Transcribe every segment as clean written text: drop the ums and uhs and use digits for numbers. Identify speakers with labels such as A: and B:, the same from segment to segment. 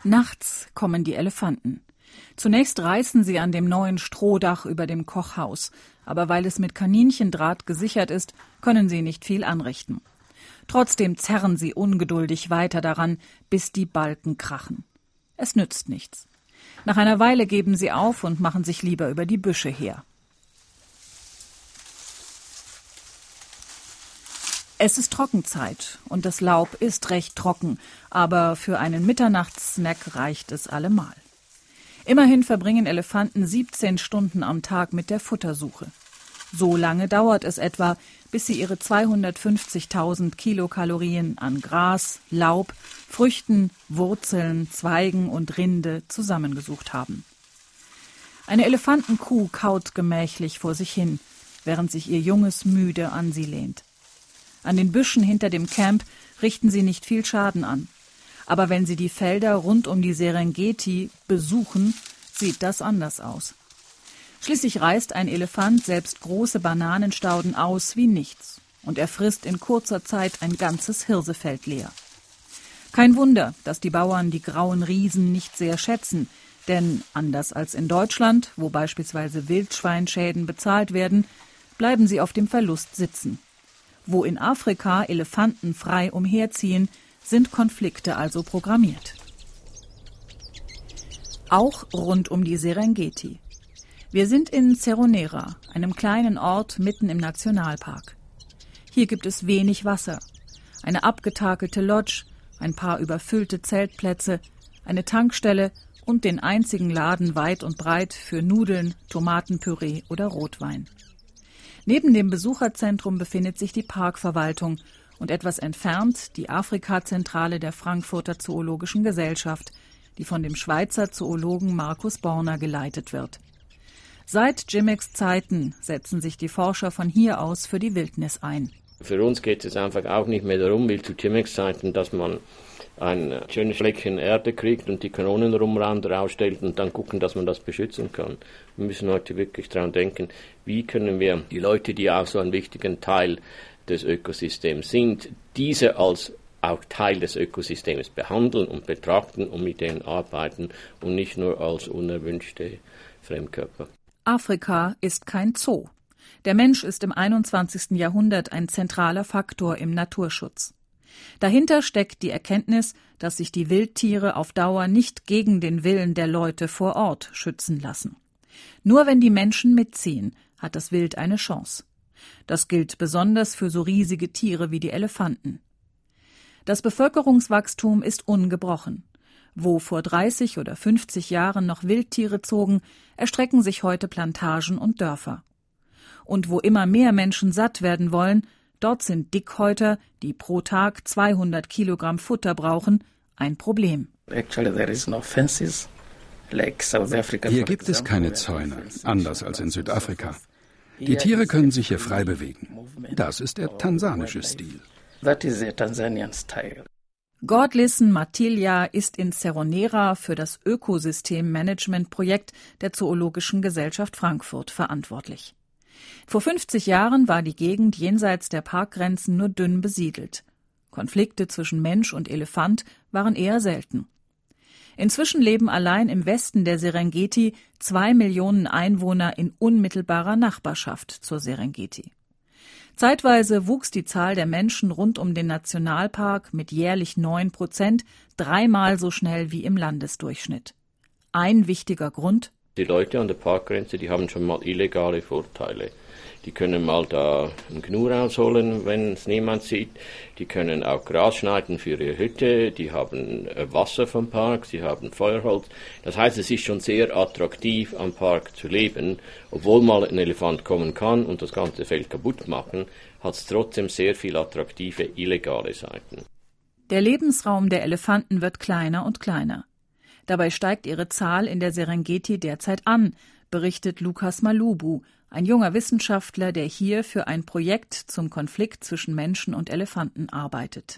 A: Nachts kommen die Elefanten. Zunächst reißen sie an dem neuen Strohdach über dem Kochhaus, aber weil es mit Kaninchendraht gesichert ist, können sie nicht viel anrichten. Trotzdem zerren sie ungeduldig weiter daran, bis die Balken krachen. Es nützt nichts. Nach einer Weile geben sie auf und machen sich lieber über die Büsche her. Es ist Trockenzeit und das Laub ist recht trocken, aber für einen Mitternachtssnack reicht es allemal. Immerhin verbringen Elefanten 17 Stunden am Tag mit der Futtersuche. So lange dauert es etwa, bis sie ihre 250.000 Kilokalorien an Gras, Laub, Früchten, Wurzeln, Zweigen und Rinde zusammengesucht haben. Eine Elefantenkuh kaut gemächlich vor sich hin, während sich ihr Junges müde an sie lehnt. An den Büschen hinter dem Camp richten sie nicht viel Schaden an. Aber wenn sie die Felder rund um die Serengeti besuchen, sieht das anders aus. Schließlich reißt ein Elefant selbst große Bananenstauden aus wie nichts. Und er frisst in kurzer Zeit ein ganzes Hirsefeld leer. Kein Wunder, dass die Bauern die grauen Riesen nicht sehr schätzen. Denn anders als in Deutschland, wo beispielsweise Wildschweinschäden bezahlt werden, bleiben sie auf dem Verlust sitzen. Wo in Afrika Elefanten frei umherziehen, sind Konflikte also programmiert. Auch rund um die Serengeti. Wir sind in Seronera, einem kleinen Ort mitten im Nationalpark. Hier gibt es wenig Wasser, eine abgetakelte Lodge, ein paar überfüllte Zeltplätze, eine Tankstelle und den einzigen Laden weit und breit für Nudeln, Tomatenpüree oder Rotwein. Neben dem Besucherzentrum befindet sich die Parkverwaltung und etwas entfernt die Afrika-Zentrale der Frankfurter Zoologischen Gesellschaft, die von dem Schweizer Zoologen Markus Borner geleitet wird. Seit Jimmex Zeiten setzen sich die Forscher von hier aus für die Wildnis ein.
B: Für uns geht es einfach auch nicht mehr darum, wie zu Jimmex Zeiten, dass man ein schönes Fleckchen Erde kriegt und die Kanonenrumrand rausstellt und dann gucken, dass man das beschützen kann. Wir müssen heute wirklich daran denken, wie können wir die Leute, die auch so einen wichtigen Teil des Ökosystems sind, diese als auch Teil des Ökosystems behandeln und betrachten und mit denen arbeiten und nicht nur als unerwünschte Fremdkörper.
A: Afrika ist kein Zoo. Der Mensch ist im 21. Jahrhundert ein zentraler Faktor im Naturschutz. Dahinter steckt die Erkenntnis, dass sich die Wildtiere auf Dauer nicht gegen den Willen der Leute vor Ort schützen lassen. Nur wenn die Menschen mitziehen, hat das Wild eine Chance. Das gilt besonders für so riesige Tiere wie die Elefanten. Das Bevölkerungswachstum ist ungebrochen. Wo vor 30 oder 50 Jahren noch Wildtiere zogen, erstrecken sich heute Plantagen und Dörfer. Und wo immer mehr Menschen satt werden wollen, dort sind Dickhäuter, die pro Tag 200 Kilogramm Futter brauchen, ein Problem.
C: Hier gibt es keine Zäune, anders als in Südafrika. Die Tiere können sich hier frei bewegen. Das ist der tansanische Stil.
A: Gordlissen Matilja ist in Seronera für das Ökosystem-Management-Projekt der Zoologischen Gesellschaft Frankfurt verantwortlich. Vor 50 Jahren war die Gegend jenseits der Parkgrenzen nur dünn besiedelt. Konflikte zwischen Mensch und Elefant waren eher selten. Inzwischen leben allein im Westen der Serengeti 2 Millionen Einwohner in unmittelbarer Nachbarschaft zur Serengeti. Zeitweise wuchs die Zahl der Menschen rund um den Nationalpark mit jährlich 9%, 3-mal so schnell wie im Landesdurchschnitt. Ein wichtiger Grund:
B: Die Leute an der Parkgrenze, die haben schon mal illegale Vorteile. Die können mal da ein Gnu rausholen, wenn es niemand sieht. Die können auch Gras schneiden für ihre Hütte. Die haben Wasser vom Park, sie haben Feuerholz. Das heißt, es ist schon sehr attraktiv, am Park zu leben. Obwohl mal ein Elefant kommen kann und das ganze Feld kaputt machen, hat es trotzdem sehr viel attraktive illegale Seiten.
A: Der Lebensraum der Elefanten wird kleiner und kleiner. Dabei steigt ihre Zahl in der Serengeti derzeit an, berichtet Lukas Malubu, ein junger Wissenschaftler, der hier für ein Projekt zum Konflikt zwischen Menschen und Elefanten arbeitet.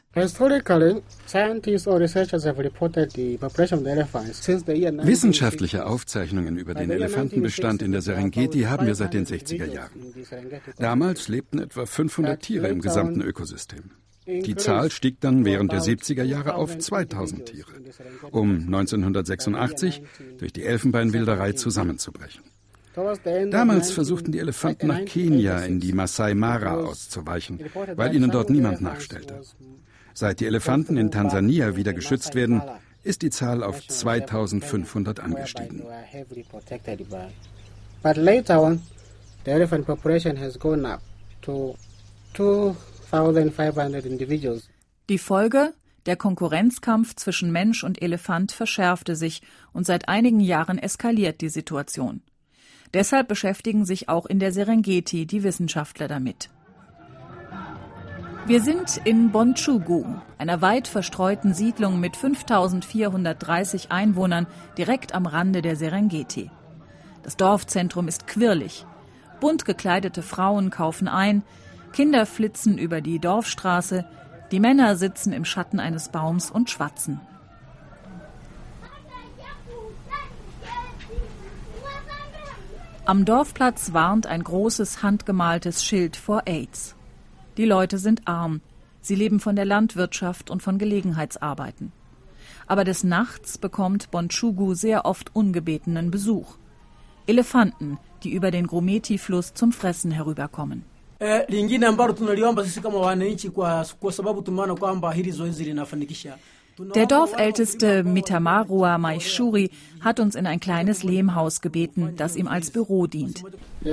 C: Wissenschaftliche Aufzeichnungen über den Elefantenbestand in der Serengeti haben wir seit den 60er Jahren. Damals lebten etwa 500 Tiere im gesamten Ökosystem. Die Zahl stieg dann während der 70er Jahre auf 2000 Tiere, um 1986 durch die Elfenbeinwilderei zusammenzubrechen. Damals versuchten die Elefanten nach Kenia in die Masai Mara auszuweichen, weil ihnen dort niemand nachstellte. Seit die Elefanten in Tansania wieder geschützt werden, ist die Zahl auf 2500 angestiegen.
D: But later on, the elephant population has gone up to 2,500 individuals.
A: Die Folge? Der Konkurrenzkampf zwischen Mensch und Elefant verschärfte sich und seit einigen Jahren eskaliert die Situation. Deshalb beschäftigen sich auch in der Serengeti die Wissenschaftler damit. Wir sind in Bonchugu, einer weit verstreuten Siedlung mit 5.430 Einwohnern direkt am Rande der Serengeti. Das Dorfzentrum ist quirlig. Bunt gekleidete Frauen kaufen ein, Kinder flitzen über die Dorfstraße, die Männer sitzen im Schatten eines Baums und schwatzen. Am Dorfplatz warnt ein großes handgemaltes Schild vor AIDS. Die Leute sind arm. Sie leben von der Landwirtschaft und von Gelegenheitsarbeiten. Aber des Nachts bekommt Bonchugu sehr oft ungebetenen Besuch. Elefanten, die über den Grumeti-Fluss zum Fressen herüberkommen. Der Dorfälteste Mitamarua Maishuri hat uns in ein kleines Lehmhaus gebeten, das ihm als Büro dient.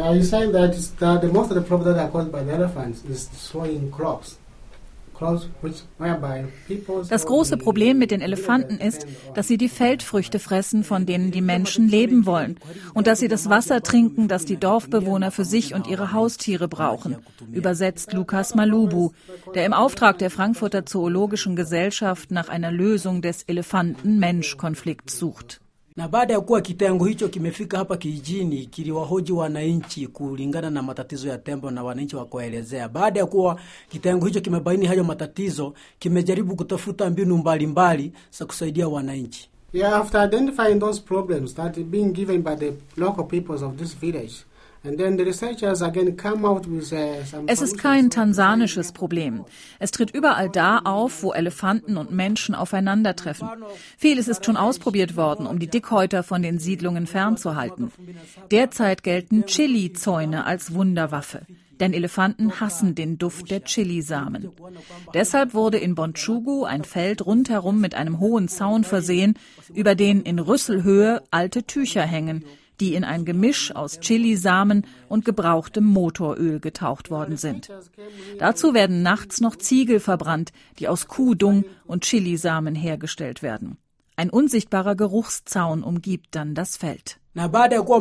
A: Das große Problem mit den Elefanten ist, dass sie die Feldfrüchte fressen, von denen die Menschen leben wollen, und dass sie das Wasser trinken, das die Dorfbewohner für sich und ihre Haustiere brauchen, übersetzt Lukas Malubu, der im Auftrag der Frankfurter Zoologischen Gesellschaft nach einer Lösung des Elefanten-Mensch-Konflikts sucht.
E: Na baada ya kuwa kitengo hicho kimefika hapa kijijini, kiliwahoji wananchi kulingana na matatizo ya tembo na wananchi wakaelezea. Baada ya kuwa kitengo hicho kimebaini hayo matatizo, kimejaribu kutafuta mbinu mbalimbali za kusaidia wananchi.
D: Yeah, after identifying those problems that are being given by the local peoples of this village, and then the researchers again come out with some.
A: Es ist kein tansanisches Problem. Es tritt überall da auf, wo Elefanten und Menschen aufeinandertreffen. Vieles ist schon ausprobiert worden, um die Dickhäuter von den Siedlungen fernzuhalten. Derzeit gelten Chili-Zäune als Wunderwaffe. Denn Elefanten hassen den Duft der Chilisamen. Deshalb wurde in Bonchugu ein Feld rundherum mit einem hohen Zaun versehen, über den in Rüsselhöhe alte Tücher hängen, die in ein Gemisch aus Chilisamen und gebrauchtem Motoröl getaucht worden sind. Dazu werden nachts noch Ziegel verbrannt, die aus Kuhdung und Chilisamen hergestellt werden. Ein unsichtbarer Geruchszaun umgibt dann das Feld. Und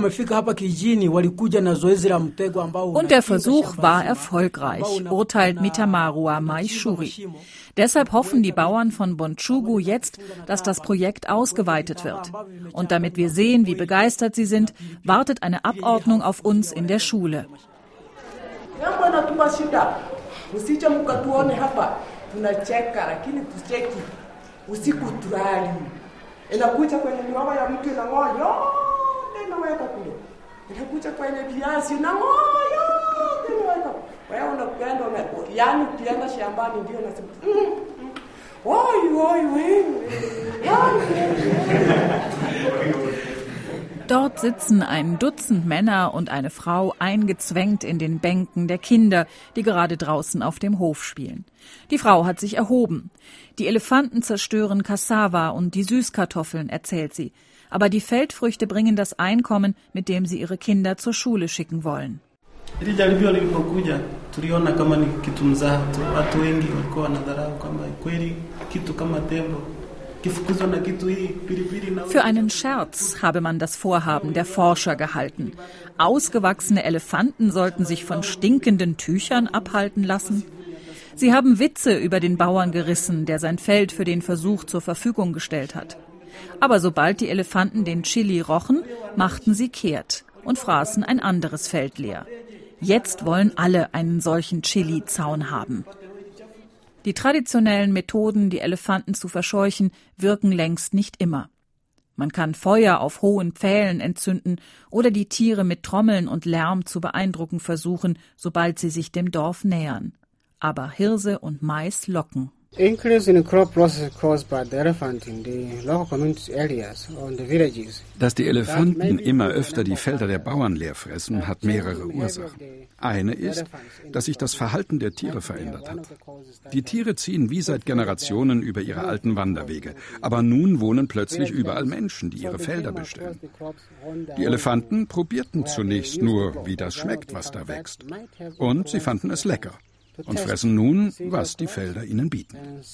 A: der Versuch war erfolgreich, urteilt Mitamarua Maishuri. Deshalb hoffen die Bauern von Bonchugu jetzt, dass das Projekt ausgeweitet wird. Und damit wir sehen, wie begeistert sie sind, wartet eine Abordnung auf uns in der Schule.
F: Inakuja kwenye viazi na ngoyo unaweka wewe unakwenda yani ukienda shambani ndio unasema
A: Dort sitzen ein Dutzend Männer und eine Frau eingezwängt in den Bänken der Kinder, die gerade draußen auf dem Hof spielen. Die Frau hat sich erhoben. Die Elefanten zerstören Cassava und die Süßkartoffeln, erzählt sie. Aber die Feldfrüchte bringen das Einkommen, mit dem sie ihre Kinder zur Schule schicken wollen. Für einen Scherz habe man das Vorhaben der Forscher gehalten. Ausgewachsene Elefanten sollten sich von stinkenden Tüchern abhalten lassen. Sie haben Witze über den Bauern gerissen, der sein Feld für den Versuch zur Verfügung gestellt hat. Aber sobald die Elefanten den Chili rochen, machten sie kehrt und fraßen ein anderes Feld leer. Jetzt wollen alle einen solchen Chili-Zaun haben. Die traditionellen Methoden, die Elefanten zu verscheuchen, wirken längst nicht immer. Man kann Feuer auf hohen Pfählen entzünden oder die Tiere mit Trommeln und Lärm zu beeindrucken versuchen, sobald sie sich dem Dorf nähern. Aber Hirse und Mais locken.
D: Increase in crop losses caused by the elephant in the local community areas or in the villages.
C: Dass die Elefanten immer öfter die Felder der Bauern leer fressen, hat mehrere Ursachen. Eine ist, dass sich das Verhalten der Tiere verändert hat. Die Tiere ziehen wie seit Generationen über ihre alten Wanderwege. Aber nun wohnen plötzlich überall Menschen, die ihre Felder bestellen. Die Elefanten probierten zunächst nur, wie das schmeckt, was da wächst. Und sie fanden es lecker. Und fressen nun, was die Felder ihnen bieten.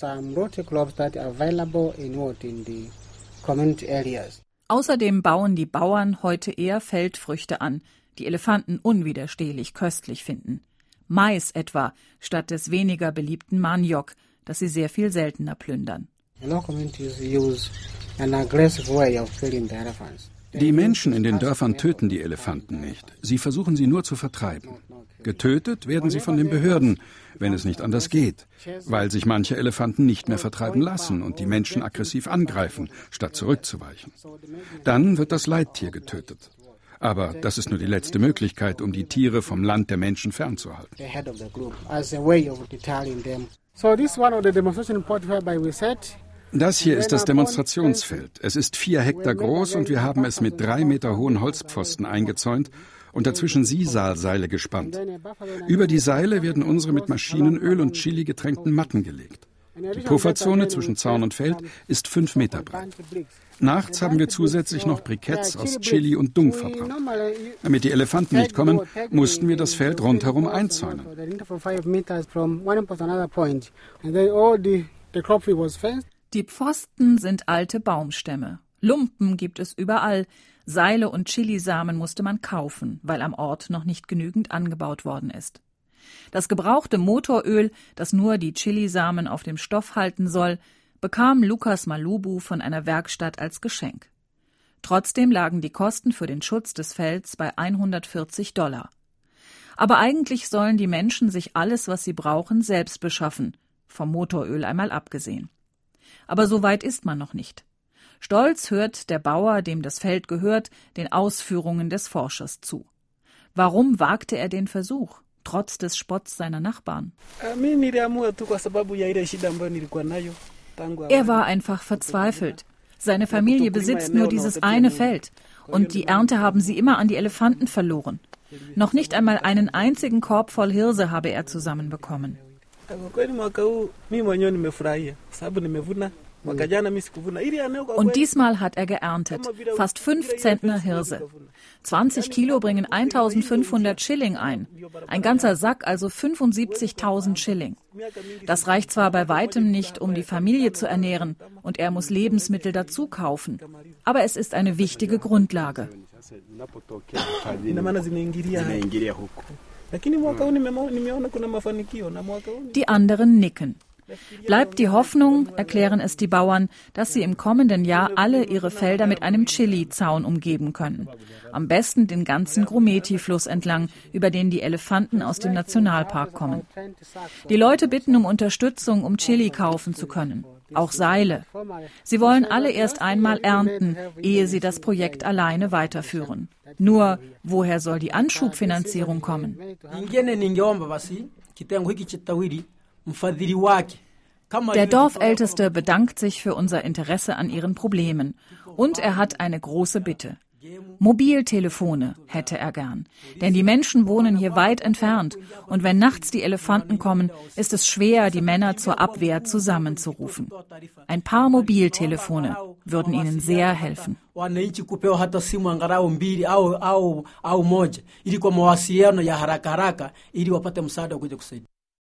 A: Außerdem bauen die Bauern heute eher Feldfrüchte an, die Elefanten unwiderstehlich köstlich finden. Mais etwa, statt des weniger beliebten Maniok, das sie sehr viel seltener plündern.
C: Die Menschen in den Dörfern töten die Elefanten nicht. Sie versuchen sie nur zu vertreiben. Getötet werden sie von den Behörden, wenn es nicht anders geht, weil sich manche Elefanten nicht mehr vertreiben lassen und die Menschen aggressiv angreifen, statt zurückzuweichen. Dann wird das Leittier getötet. Aber das ist nur die letzte Möglichkeit, um die Tiere vom Land der Menschen fernzuhalten. Das hier ist das Demonstrationsfeld. Es ist 4 Hektar groß und wir haben es mit 3 Meter hohen Holzpfosten eingezäunt und dazwischen Sisalseile gespannt. Über die Seile werden unsere mit Maschinenöl und Chili getränkten Matten gelegt. Die Pufferzone zwischen Zaun und Feld ist 5 Meter breit. Nachts haben wir zusätzlich noch Briketts aus Chili und Dung verbrannt. Damit die Elefanten nicht kommen, mussten wir das Feld rundherum einzäunen.
A: Die Pfosten sind alte Baumstämme. Lumpen gibt es überall. Seile und Chilisamen musste man kaufen, weil am Ort noch nicht genügend angebaut worden ist. Das gebrauchte Motoröl, das nur die Chilisamen auf dem Stoff halten soll, bekam Lukas Malubu von einer Werkstatt als Geschenk. Trotzdem lagen die Kosten für den Schutz des Felds bei $140. Aber eigentlich sollen die Menschen sich alles, was sie brauchen, selbst beschaffen, vom Motoröl einmal abgesehen. Aber so weit ist man noch nicht. Stolz hört der Bauer, dem das Feld gehört, den Ausführungen des Forschers zu. Warum wagte er den Versuch, trotz des Spotts seiner Nachbarn? Er war einfach verzweifelt. Seine Familie besitzt nur dieses eine Feld und die Ernte haben sie immer an die Elefanten verloren. Noch nicht einmal einen einzigen Korb voll Hirse habe er zusammenbekommen. Und diesmal hat er geerntet, fast 5 Zentner Hirse. 20 Kilo bringen 1.500 Schilling ein. Ein ganzer Sack, also 75.000 Schilling. Das reicht zwar bei weitem nicht, um die Familie zu ernähren, und er muss Lebensmittel dazu kaufen. Aber es ist eine wichtige Grundlage. Die anderen nicken. Bleibt die Hoffnung, erklären es die Bauern, dass sie im kommenden Jahr alle ihre Felder mit einem Chili-Zaun umgeben können. Am besten den ganzen Grumeti-Fluss entlang, über den die Elefanten aus dem Nationalpark kommen. Die Leute bitten um Unterstützung, um Chili kaufen zu können. Auch Seile. Sie wollen alle erst einmal ernten, ehe sie das Projekt alleine weiterführen. Nur, woher soll die Anschubfinanzierung kommen? Der Dorfälteste bedankt sich für unser Interesse an ihren Problemen. Und er hat eine große Bitte. Mobiltelefone hätte er gern. Denn die Menschen wohnen hier weit entfernt. Und wenn nachts die Elefanten kommen, ist es schwer, die Männer zur Abwehr zusammenzurufen. Ein paar Mobiltelefone würden ihnen sehr helfen.